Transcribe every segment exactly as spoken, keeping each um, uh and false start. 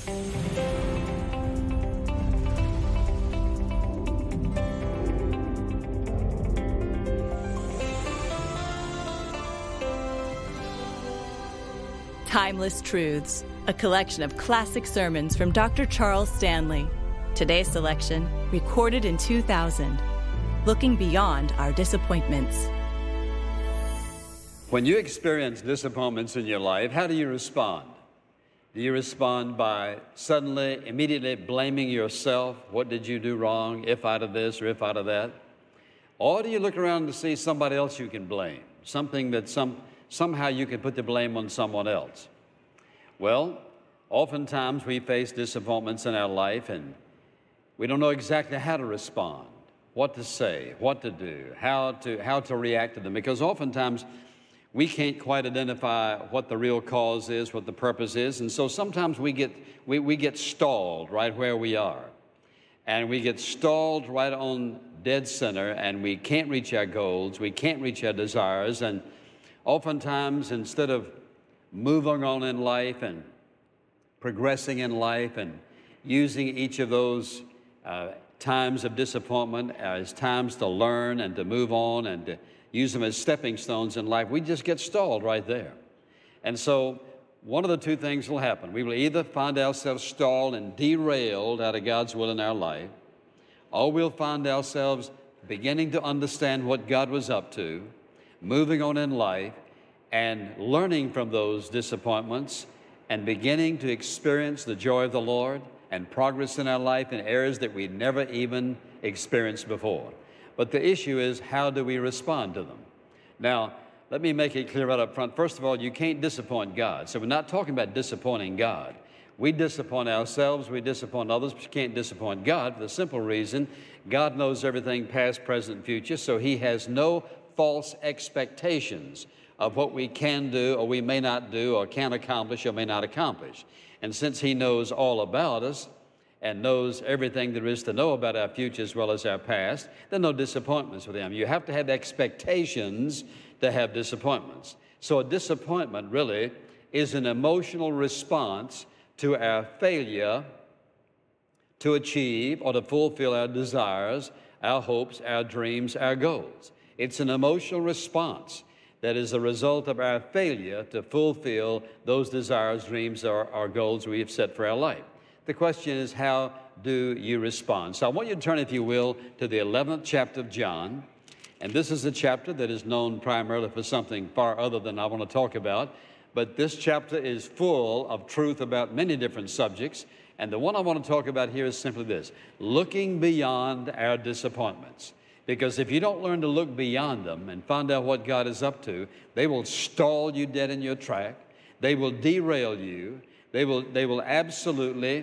Timeless Truths, a collection of classic sermons from Doctor Charles Stanley. Today's selection, recorded in two thousand, Looking Beyond Our Disappointments. When you experience disappointments in your life, how do you respond? Do you respond by suddenly, immediately blaming yourself? What did you do wrong, if out of this or if out of that? Or do you look around to see somebody else you can blame, something that some somehow you can put the blame on someone else? Well, oftentimes we face disappointments in our life and we don't know exactly how to respond, what to say, what to do, how to, how to react to them, because oftentimes we can't quite identify what the real cause is, what the purpose is, and so sometimes we get, we, we get stalled right where we are. And we get stalled right on dead center, and we can't reach our goals, we can't reach our desires, and oftentimes, instead of moving on in life and progressing in life and using each of those uh, times of disappointment as times to learn and to move on and to use them as stepping stones in life, we just get stalled right there. And so one of the two things will happen. We will either find ourselves stalled and derailed out of God's will in our life, or we'll find ourselves beginning to understand what God was up to, moving on in life, and learning from those disappointments and beginning to experience the joy of the Lord and progress in our life in areas that we never even experienced before. But the issue is, how do we respond to them? Now, let me make it clear right up front. First of all, you can't disappoint God. So we're not talking about disappointing God. We disappoint ourselves, we disappoint others, but you can't disappoint God for the simple reason God knows everything past, present, and future, so He has no false expectations of what we can do or we may not do or can accomplish or may not accomplish. And since He knows all about us and knows everything there is to know about our future as well as our past, there are no disappointments with Him. You have to have expectations to have disappointments. So a disappointment really is an emotional response to our failure to achieve or to fulfill our desires, our hopes, our dreams, our goals. It's an emotional response that is a result of our failure to fulfill those desires, dreams, or, or goals we have set for our life. The question is, how do you respond? So I want you to turn, if you will, to the eleventh chapter of John. And this is a chapter that is known primarily for something far other than I want to talk about. But this chapter is full of truth about many different subjects. And the one I want to talk about here is simply this: looking beyond our disappointments. Because if you don't learn to look beyond them and find out what God is up to, they will stall you dead in your track. They will derail you. They will, they will absolutely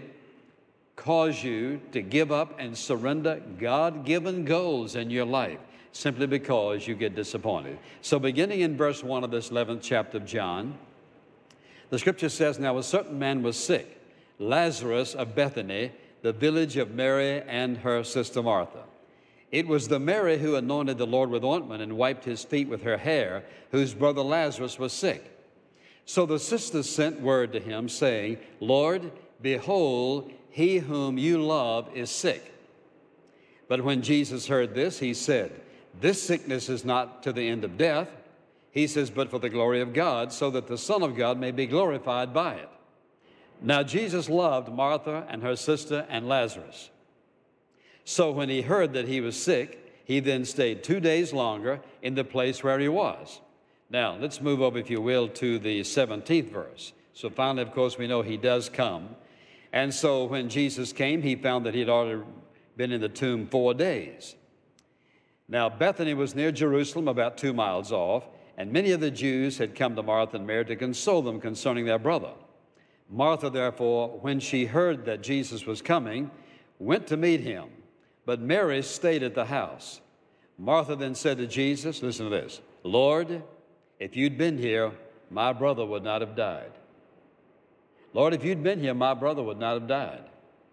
cause you to give up and surrender God-given goals in your life simply because you get disappointed. So beginning in verse one of this eleventh chapter of John, the Scripture says, "Now a certain man was sick, Lazarus of Bethany, the village of Mary and her sister Martha. It was the Mary who anointed the Lord with ointment and wiped His feet with her hair, whose brother Lazarus was sick. So the sisters sent word to Him, saying, 'Lord, behold, he whom you love is sick.' But when Jesus heard this, He said, 'This sickness is not to the end of death.' He says, 'But for the glory of God, so that the Son of God may be glorified by it.' Now Jesus loved Martha and her sister and Lazarus. So when He heard that he was sick, He then stayed two days longer in the place where he was." Now, let's move over, if you will, to the seventeenth verse. So finally, of course, we know He does come. And so when Jesus came, He found that He had already been in the tomb four days. Now, Bethany was near Jerusalem, about two miles off, and many of the Jews had come to Martha and Mary to console them concerning their brother. Martha, therefore, when she heard that Jesus was coming, went to meet Him, but Mary stayed at the house. Martha then said to Jesus, listen to this, "Lord, if you'd been here, my brother would not have died." Lord, if you'd been here, my brother would not have died.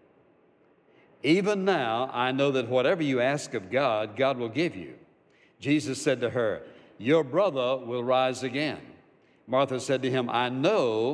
"Even now, I know that whatever you ask of God, God will give you." Jesus said to her, "Your brother will rise again." Martha said to Him, "I know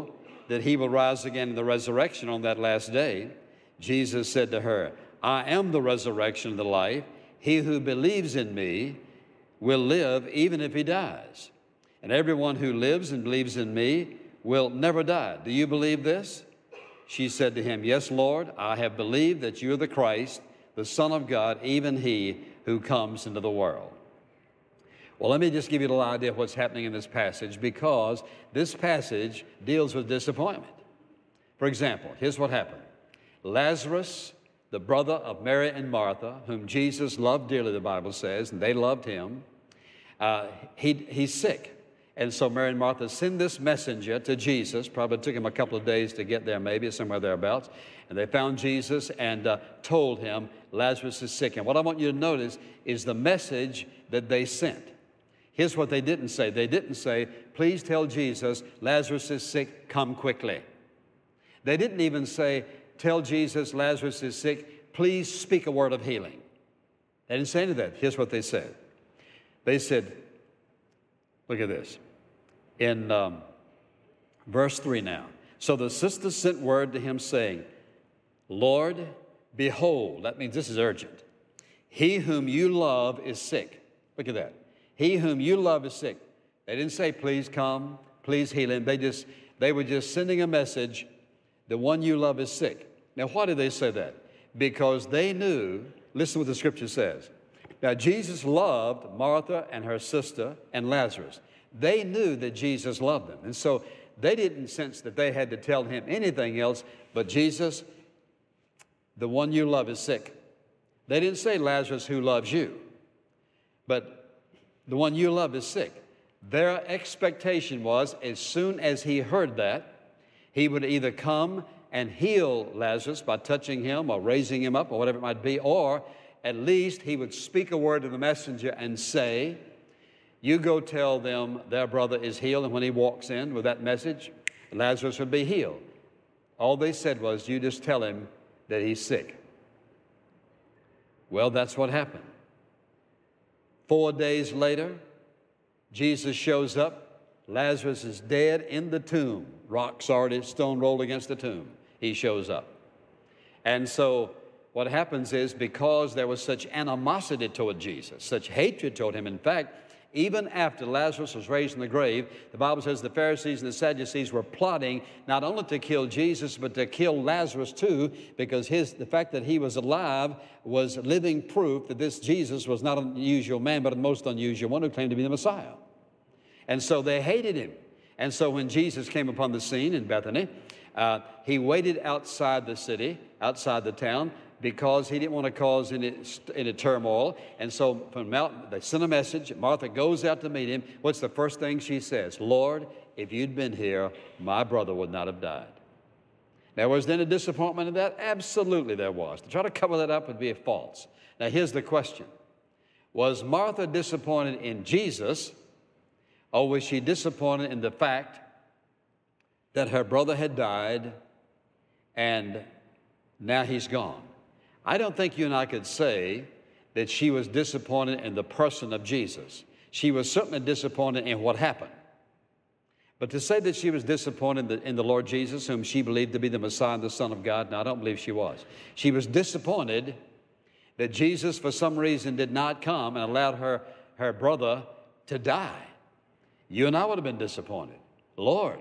that he will rise again in the resurrection on that last day, Jesus said to her, I am the resurrection and the life. He who believes in me will live even if he dies. And everyone who lives and believes in me will never die. Do you believe this? She said to him, Yes, Lord, I have believed that you are the Christ, the Son of God, even he who comes into the world. Well, let me just give you a little idea of what's happening in this passage, because this passage deals with disappointment. For example, here's what happened. Lazarus, the brother of Mary and Martha, whom Jesus loved dearly, the Bible says, and they loved him, uh, he, he's sick. And so Mary and Martha send this messenger to Jesus. Probably took him a couple of days to get there, maybe, somewhere thereabouts. And they found Jesus and uh, told him, Lazarus is sick. And what I want you to notice is the message that they sent. Here's what they didn't say. They didn't say, please tell Jesus, Lazarus is sick, come quickly. They didn't even say, tell Jesus, Lazarus is sick, please speak a word of healing. They didn't say any of that. Here's what they said. They said, look at this. In um, verse three now. So the sisters sent word to him saying, Lord, behold, that means this is urgent. He whom you love is sick. Look at that. He whom you love is sick. They didn't say, please come, please heal him. They just, they were just sending a message, the one you love is sick. Now, why did they say that? Because they knew, listen to what the scripture says. Now, Jesus loved Martha and her sister and Lazarus. They knew that Jesus loved them. And so they didn't sense that they had to tell him anything else but, Jesus, the one you love is sick. They didn't say, Lazarus, who loves you. But the one you love is sick. Their expectation was, as soon as he heard that, he would either come and heal Lazarus by touching him or raising him up or whatever it might be, or at least he would speak a word to the messenger and say, you go tell them their brother is healed, and when he walks in with that message, Lazarus would be healed. All they said was, you just tell him that he's sick. Well, that's what happened. Four days later, Jesus shows up. Lazarus is dead in the tomb. Rocks already, stone rolled against the tomb. He shows up. And so what happens is, because there was such animosity toward Jesus, such hatred toward him, in fact, even after Lazarus was raised from the grave, the Bible says the Pharisees and the Sadducees were plotting not only to kill Jesus, but to kill Lazarus too, because his, the fact that he was alive was living proof that this Jesus was not an unusual man, but a most unusual one who claimed to be the Messiah. And so they hated him. And so when Jesus came upon the scene in Bethany, uh, he waited outside the city, outside the town, because he didn't want to cause any, any turmoil. And so from Mount, they sent a message. Martha goes out to meet him. What's the first thing she says? Lord, if you'd been here, my brother would not have died. Now, was there any disappointment in that? Absolutely there was. To try to cover that up would be false. Now, here's the question. Was Martha disappointed in Jesus, or was she disappointed in the fact that her brother had died and now he's gone? I don't think you and I could say that she was disappointed in the person of Jesus. She was certainly disappointed in what happened. But to say that she was disappointed in the, in the Lord Jesus, whom she believed to be the Messiah and the Son of God, no, I don't believe she was. She was disappointed that Jesus, for some reason, did not come and allowed her, her brother to die. You and I would have been disappointed. Lord,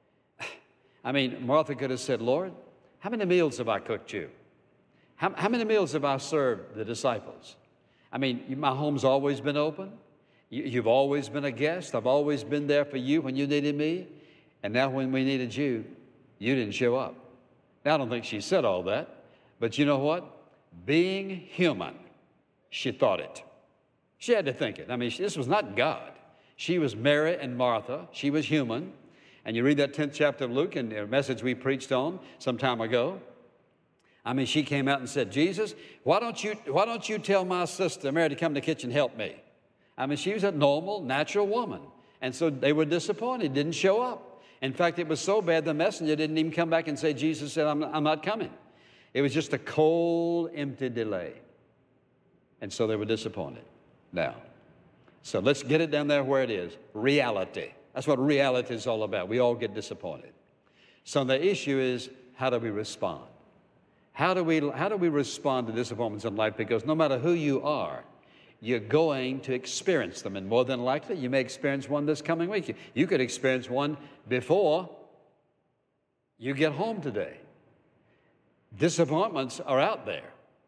I mean, Martha could have said, Lord, how many meals have I cooked you? How, how many meals have I served the disciples? I mean, you, my home's always been open. You, you've always been a guest. I've always been there for you when you needed me. And now when we needed you, you didn't show up. Now, I don't think she said all that. But you know what? Being human, she thought it. She had to think it. I mean, this was not God. She was Mary and Martha. She was human. And you read that tenth chapter of Luke, and a message we preached on some time ago. I mean, she came out and said, Jesus, why don't you, why don't you tell my sister Mary to come to the kitchen and help me? I mean, she was a normal, natural woman. And so they were disappointed, didn't show up. In fact, it was so bad, the messenger didn't even come back and say, Jesus said, I'm, I'm not coming. It was just a cold, empty delay. And so they were disappointed. Now, so let's get it down there where it is. Reality. That's what reality is all about. We all get disappointed. So the issue is, how do we respond? How do we, how do we respond to disappointments in life? Because no matter who you are, you're going to experience them. And more than likely, you may experience one this coming week. You could experience one before you get home today. Disappointments are out there.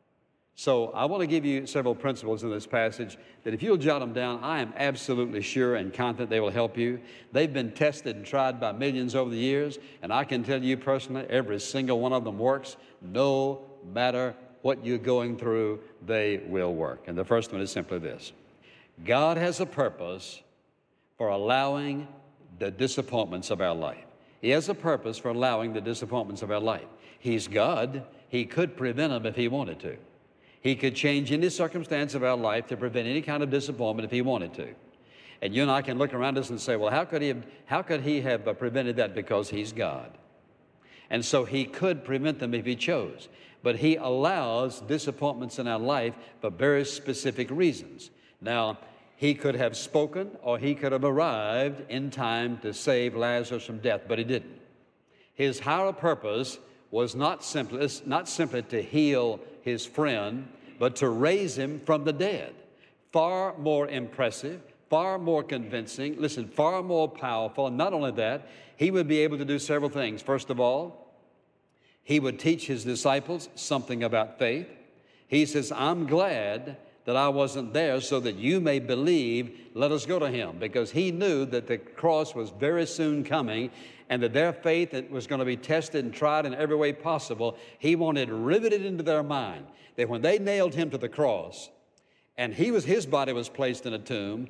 So I want to give you several principles in this passage that if you'll jot them down, I am absolutely sure and confident they will help you. They've been tested and tried by millions over the years, and I can tell you personally, every single one of them works. No matter what you're going through, they will work. And the first one is simply this. God has a purpose for allowing the disappointments of our life. He has a purpose for allowing the disappointments of our life. He's God. He could prevent them if He wanted to. He could change any circumstance of our life to prevent any kind of disappointment if He wanted to. And you and I can look around us and say, well, how could He have, how could he have prevented that? Because He's God. And so He could prevent them if He chose. But He allows disappointments in our life for very specific reasons. Now, He could have spoken or He could have arrived in time to save Lazarus from death, but He didn't. His higher purpose was not simply, not simply to heal his friend, but to raise him from the dead. Far more impressive, far more convincing, listen, far more powerful. And not only that, He would be able to do several things. First of all, He would teach His disciples something about faith. He says, I'm glad that I wasn't there so that you may believe. Let us go to Him. Because He knew that the cross was very soon coming and that their faith was going to be tested and tried in every way possible. He wanted riveted into their mind that when they nailed Him to the cross and he was, his body was placed in a tomb,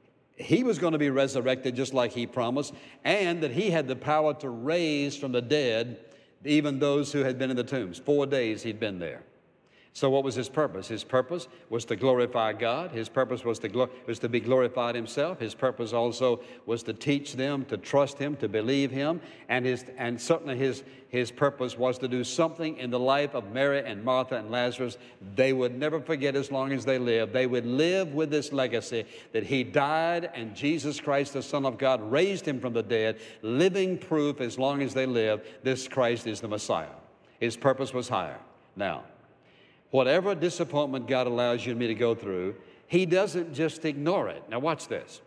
He was going to be resurrected just like He promised, and that He had the power to raise from the dead even those who had been in the tombs. Four days He'd been there. So what was His purpose? His purpose was to glorify God. His purpose was to, glo- was to be glorified Himself. His purpose also was to teach them to trust Him, to believe Him. And, his, and certainly his, his purpose was to do something in the life of Mary and Martha and Lazarus they would never forget as long as they lived. They would live with this legacy that He died and Jesus Christ, the Son of God, raised Him from the dead, living proof as long as they live, this Christ is the Messiah. His purpose was higher. Now, whatever disappointment God allows you and me to go through, He doesn't just ignore it. Now watch this.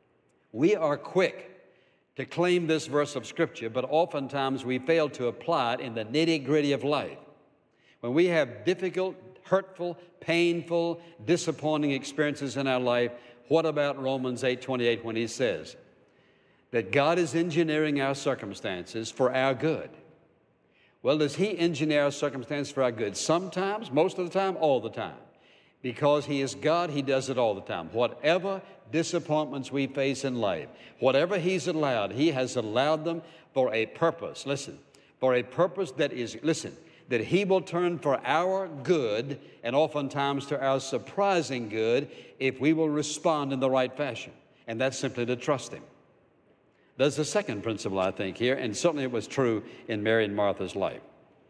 We are quick to claim this verse of Scripture, but oftentimes we fail to apply it in the nitty-gritty of life. When we have difficult, hurtful, painful, disappointing experiences in our life, what about Romans eight twenty-eight when He says that God is engineering our circumstances for our good? Well, does He engineer our circumstances for our good? Sometimes, most of the time, all the time. Because He is God, He does it all the time. Whatever disappointments we face in life, whatever He's allowed, He has allowed them for a purpose. Listen, for a purpose that is, listen, that He will turn for our good and oftentimes to our surprising good if we will respond in the right fashion. And that's simply to trust Him. There's a second principle, I think, here, and certainly it was true in Mary and Martha's life.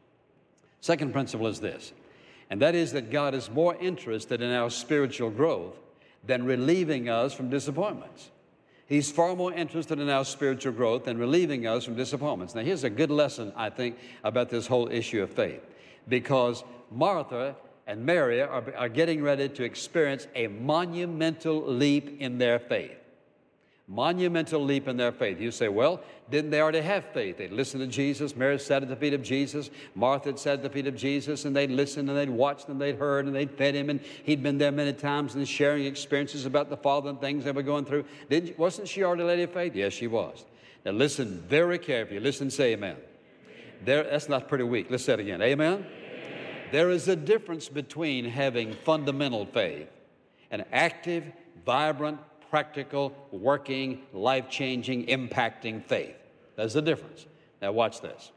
Second principle is this, and that is that God is more interested in our spiritual growth than relieving us from disappointments. He's far more interested in our spiritual growth than relieving us from disappointments. Now, here's a good lesson, I think, about this whole issue of faith, because Martha and Mary are, are getting ready to experience a monumental leap in their faith. Monumental leap in their faith. You say, well, didn't they already have faith? They'd listened to Jesus. Mary sat at the feet of Jesus. Martha had sat at the feet of Jesus, and they'd listened, and they'd watched, and they'd heard, and they'd fed Him, and He'd been there many times and sharing experiences about the Father and things they were going through. Didn't, wasn't she already a lady of faith? Yes, she was. Now listen very carefully. Listen and say amen. There, that's not pretty weak. Let's say it again. Amen? Amen? There is a difference between having fundamental faith and active, vibrant, practical, working, life-changing, impacting faith. There's a difference. Now watch this.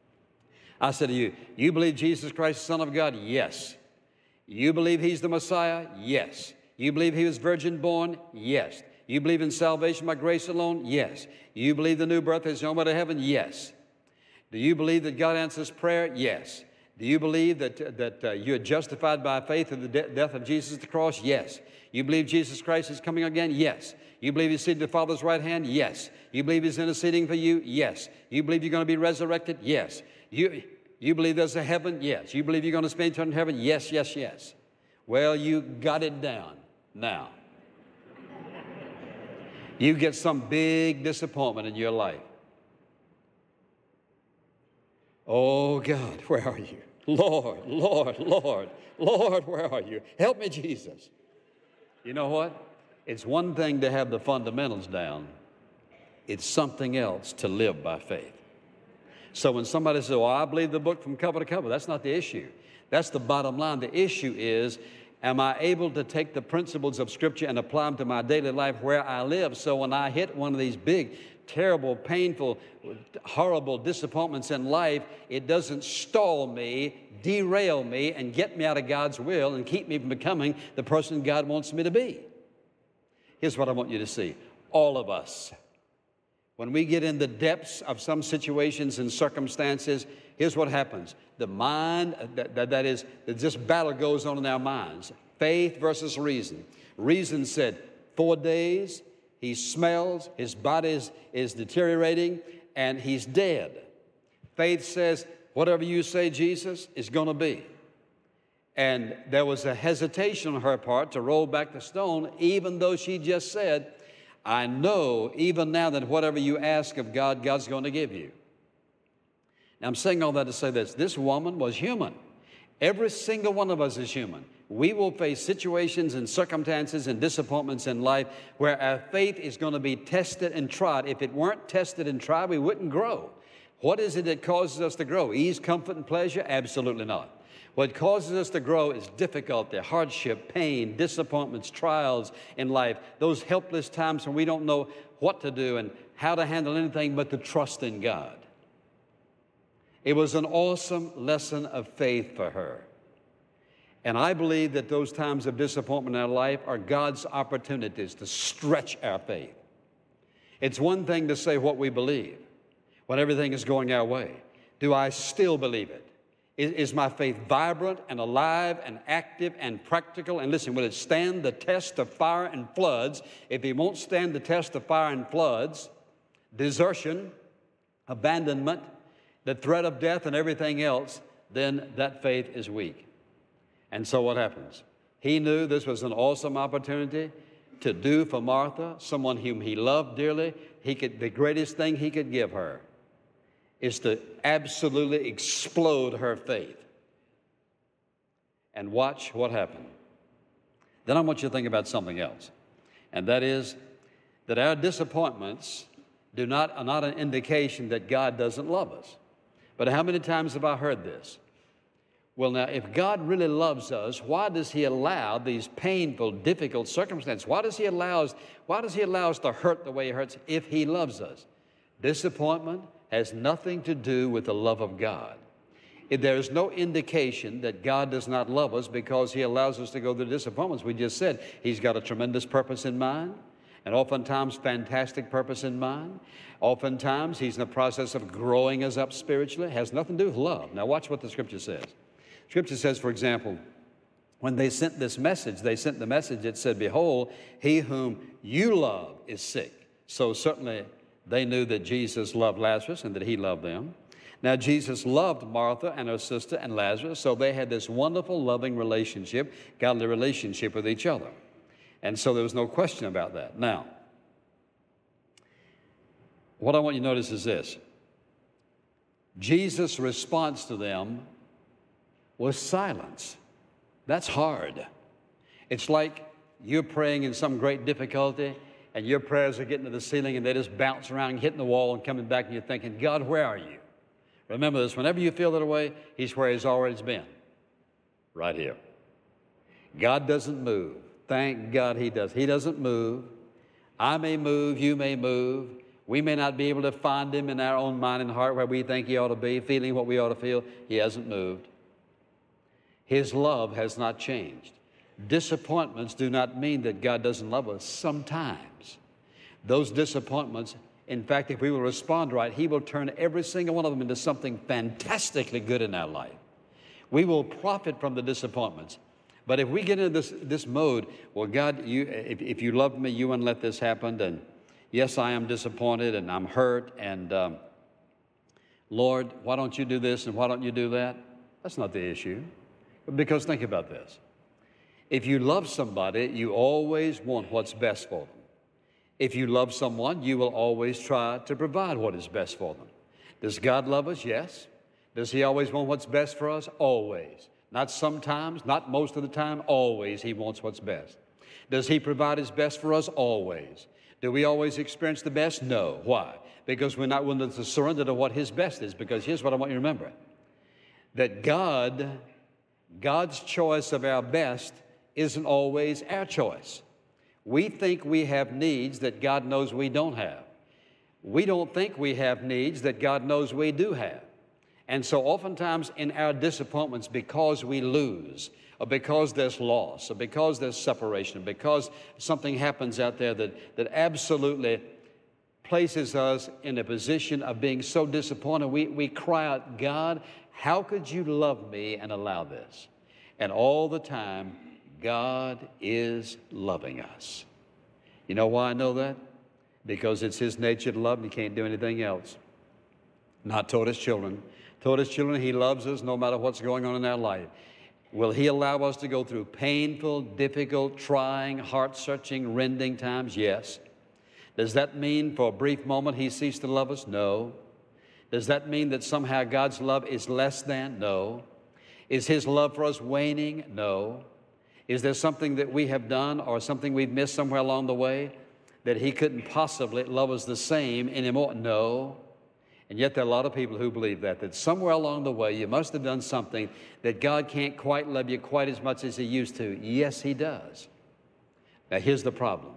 I said to you, you believe Jesus Christ, the Son of God? Yes. You believe He's the Messiah? Yes. You believe He was virgin born? Yes. You believe in salvation by grace alone? Yes. You believe the new birth is the only way to heaven? Yes. Do you believe that God answers prayer? Yes. Do you believe that, that uh, you're justified by faith in the de- death of Jesus at the cross? Yes. You believe Jesus Christ is coming again? Yes. You believe he's seated at the Father's right hand? Yes. You believe he's interceding for you? Yes. You believe you're going to be resurrected? Yes. You, you believe there's a heaven? Yes. You believe you're going to spend eternity in heaven? Yes, yes, yes. Well, you got it down now. You get some big disappointment in your life. Oh, God, where are you? Lord, Lord, Lord, Lord, where are you? Help me, Jesus. You know what? It's one thing to have the fundamentals down. It's something else to live by faith. So when somebody says, well, I believe the book from cover to cover, that's not the issue. That's the bottom line. The issue is, am I able to take the principles of Scripture and apply them to my daily life where I live? So when I hit one of these big, terrible, painful, horrible disappointments in life, it doesn't stall me, derail me, and get me out of God's will and keep me from becoming the person God wants me to be. Here's what I want you to see. All of us, when we get in the depths of some situations and circumstances, here's what happens. The mind, that, that, that is, that this battle goes on in our minds. Faith versus reason. Reason said, four days, he smells, his body is, is deteriorating, and he's dead. Faith says, whatever you say, Jesus, is going to be. And there was a hesitation on her part to roll back the stone, even though she just said, I know even now that whatever you ask of God, God's going to give you. Now, I'm saying all that to say this. This woman was human. Every single one of us is human. We will face situations and circumstances and disappointments in life where our faith is going to be tested and tried. If it weren't tested and tried, we wouldn't grow. What is it that causes us to grow? Ease, comfort, and pleasure? Absolutely not. What causes us to grow is difficulty, hardship, pain, disappointments, trials in life, those helpless times when we don't know what to do and how to handle anything but to trust in God. It was an awesome lesson of faith for her. And I believe that those times of disappointment in our life are God's opportunities to stretch our faith. It's one thing to say what we believe when everything is going our way. Do I still believe it? Is, is my faith vibrant and alive and active and practical? And listen, will it stand the test of fire and floods? If it won't stand the test of fire and floods, desertion, abandonment, the threat of death and everything else, then that faith is weak. And so what happens? He knew this was an awesome opportunity to do for Martha, someone whom he loved dearly. He could, the greatest thing he could give her is to absolutely explode her faith. And watch what happened. Then I want you to think about something else. And that is that our disappointments do not, are not an indication that God doesn't love us. But how many times have I heard this? Well, now, if God really loves us, why does he allow these painful, difficult circumstances? Why does he allow us, why does he allow us to hurt the way he hurts if he loves us? Disappointment has nothing to do with the love of God. If there is no indication that God does not love us because he allows us to go through disappointments. We just said he's got a tremendous purpose in mind, and oftentimes fantastic purpose in mind. Oftentimes he's in the process of growing us up spiritually. It has nothing to do with love. Now watch what the Scripture says. Scripture says, for example, when they sent this message, they sent the message, it said, behold, he whom you love is sick. So certainly they knew that Jesus loved Lazarus and that he loved them. Now, Jesus loved Martha and her sister and Lazarus, so they had this wonderful, loving relationship, godly relationship with each other. And so there was no question about that. Now, what I want you to notice is this. Jesus' response to them was silence. That's hard. It's like you're praying in some great difficulty, and your prayers are getting to the ceiling, and they just bounce around, hitting the wall, and coming back, and you're thinking, God, where are you? Remember this, whenever you feel that way, he's where he's always been, right here. God doesn't move. Thank God he does. He doesn't move. I may move, you may move. We may not be able to find him in our own mind and heart where we think he ought to be, feeling what we ought to feel. He hasn't moved. His love has not changed. Disappointments do not mean that God doesn't love us. Sometimes those disappointments, in fact, if we will respond right, he will turn every single one of them into something fantastically good in our life. We will profit from the disappointments. But if we get into this, this mode, well, God, you, if, if you love me, you wouldn't let this happen. And yes, I am disappointed and I'm hurt. And um, Lord, why don't you do this and why don't you do that? That's not the issue. Because think about this. If you love somebody, you always want what's best for them. If you love someone, you will always try to provide what is best for them. Does God love us? Yes. Does He always want what's best for us? Always. Not sometimes, not most of the time, always He wants what's best. Does He provide His best for us? Always. Do we always experience the best? No. Why? Because we're not willing to surrender to what His best is. Because here's what I want you to remember. That God, God's choice of our best isn't always our choice. We think we have needs that God knows we don't have. We don't think we have needs that God knows we do have. And so oftentimes in our disappointments, because we lose, or because there's loss, or because there's separation, because something happens out there that, that absolutely places us in a position of being so disappointed, we, we cry out, God, how could you love me and allow this? And all the time, God is loving us. You know why I know that? Because it's His nature to love and He can't do anything else. Not toward His children. Toward His children, He loves us no matter what's going on in our life. Will He allow us to go through painful, difficult, trying, heart-searching, rending times? Yes. Does that mean for a brief moment He ceased to love us? No. Does that mean that somehow God's love is less than? No. Is His love for us waning? No. Is there something that we have done or something we've missed somewhere along the way that He couldn't possibly love us the same anymore? No. And yet there are a lot of people who believe that, that somewhere along the way you must have done something that God can't quite love you quite as much as He used to. Yes, He does. Now, here's the problem.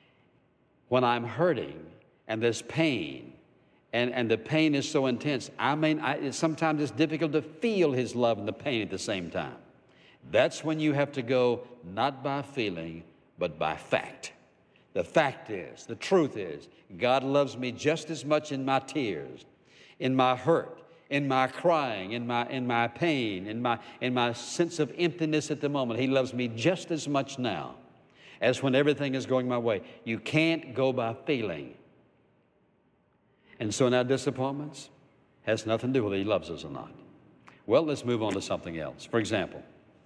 When I'm hurting and there's pain, and, and the pain is so intense, I mean, I, sometimes it's difficult to feel His love and the pain at the same time. That's when you have to go not by feeling, but by fact. The fact is, the truth is, God loves me just as much in my tears, in my hurt, in my crying, in my, in my pain, in my, in my sense of emptiness at the moment. He loves me just as much now as when everything is going my way. You can't go by feeling. And so in our disappointments, has nothing to do with whether He loves us or not. Well, let's move on to something else. For example,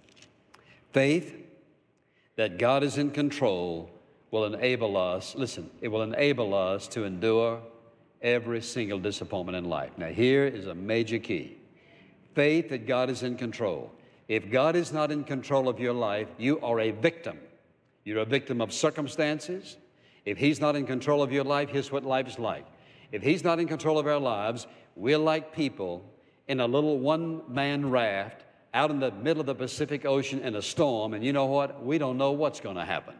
faith that God is in control will enable us, listen, it will enable us to endure every single disappointment in life. Now, here is a major key. Faith that God is in control. If God is not in control of your life, you are a victim. You're a victim of circumstances. If He's not in control of your life, here's what life is like. If He's not in control of our lives, we're like people in a little one-man raft out in the middle of the Pacific Ocean in a storm, and you know what? We don't know what's going to happen.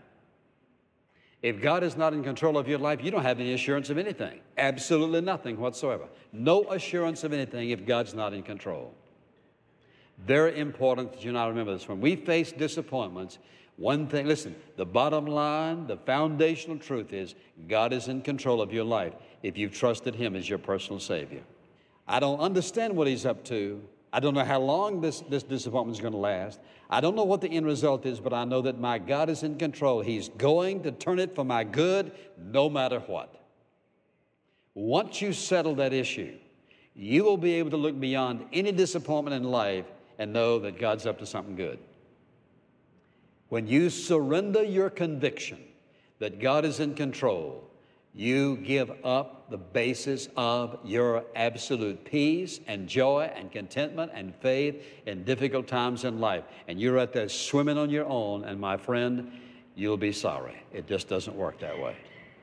If God is not in control of your life, you don't have any assurance of anything. Absolutely nothing whatsoever. No assurance of anything if God's not in control. Very important that you now remember this. When we face disappointments, one thing, listen, the bottom line, the foundational truth is God is in control of your life if you've trusted Him as your personal Savior. I don't understand what He's up to. I don't know how long this, this disappointment is going to last. I don't know what the end result is, but I know that my God is in control. He's going to turn it for my good no matter what. Once you settle that issue, you will be able to look beyond any disappointment in life and know that God's up to something good. When you surrender your conviction that God is in control, you give up the basis of your absolute peace and joy and contentment and faith in difficult times in life. And you're out there swimming on your own, and my friend, you'll be sorry. It just doesn't work that way.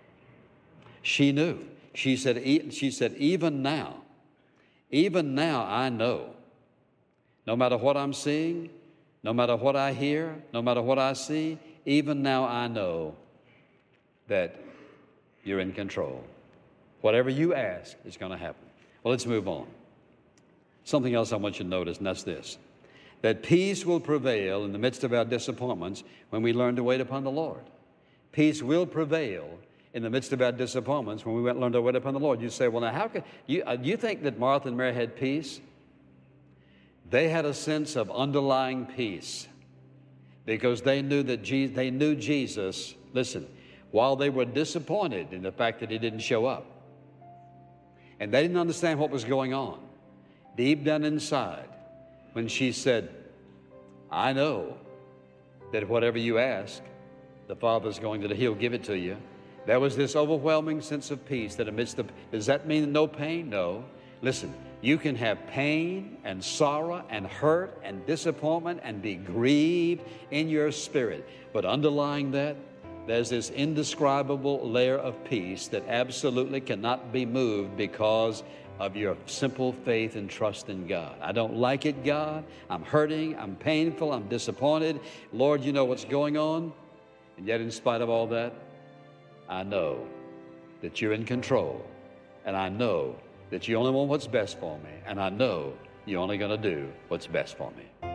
She knew. She said, she said, even now, even now I know, no matter what I'm seeing, no matter what I hear, no matter what I see, even now I know that you're in control. Whatever you ask is going to happen. Well, let's move on. Something else I want you to notice, and that's this, that peace will prevail in the midst of our disappointments when we learn to wait upon the Lord. Peace will prevail in the midst of our disappointments when we learn to wait upon the Lord. You say, well, now, how can you, uh, do you think that Martha and Mary had peace? They had a sense of underlying peace because they knew that Je- they knew Jesus, listen, while they were disappointed in the fact that he didn't show up. And they didn't understand what was going on. Deep down inside, when she said, I know that whatever you ask, the Father's going to, he'll give it to you. There was this overwhelming sense of peace that amidst the, does that mean no pain? No. Listen, you can have pain and sorrow and hurt and disappointment and be grieved in your spirit. But underlying that, there's this indescribable layer of peace that absolutely cannot be moved because of your simple faith and trust in God. I don't like it, God. I'm hurting. I'm painful. I'm disappointed. Lord, you know what's going on. And yet, in spite of all that, I know that you're in control. And I know that you only want what's best for me. And I know you're only going to do what's best for me.